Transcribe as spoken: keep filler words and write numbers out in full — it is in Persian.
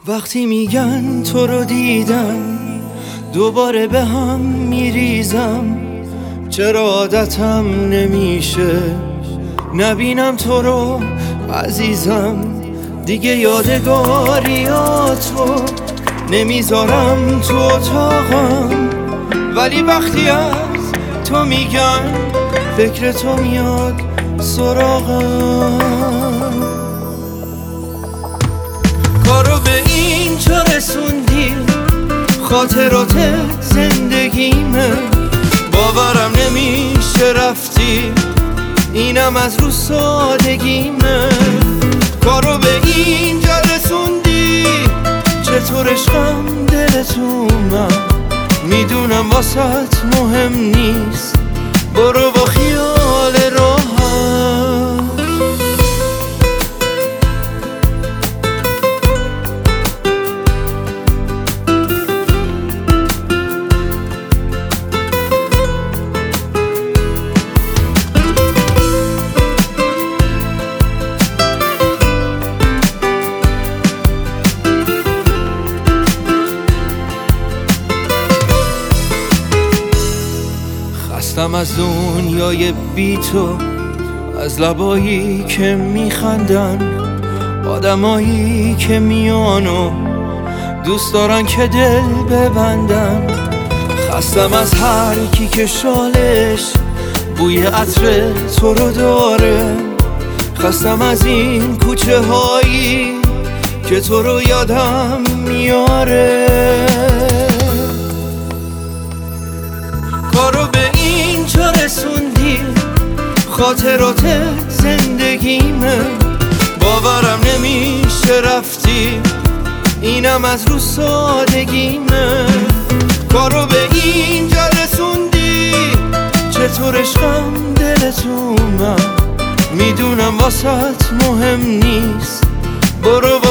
وقتی میگن تو رو دیدم دوباره به هم میریزم، چرا عادتم نمیشه نبینم تو رو عزیزم. دیگه یادگاریاتو نمیذارم تو اتاقم، ولی وقتی از تو میگن فکر تو میاد سراغم. کارو به اینجا رسوندی، خاطرات زندگیمه، باورم نمیشه رفتی، اینم از رو سادگیمه. کارو به اینجا رسوندی، چطور عشقم دلت اومد، میدونم واسط مهم نیست، برو با خیال راحت. خستم از دنیای بی تو، از لبایی که میخندن، آدمایی که میان و دوست دارن که دل ببندن. خستم از هر کی که شالش بوی عطر تو رو داره، خستم از این کوچه هایی که تو رو یادم میاره. کارو به اینجا رسوندی، خاطرات زندگیمه، باورم نمیشه رفتی، اینم از رو سادگیمه. کارو به اینجا رسوندی، چطور عشقم دلت اومد، میدونم واسط مهم نیست، برو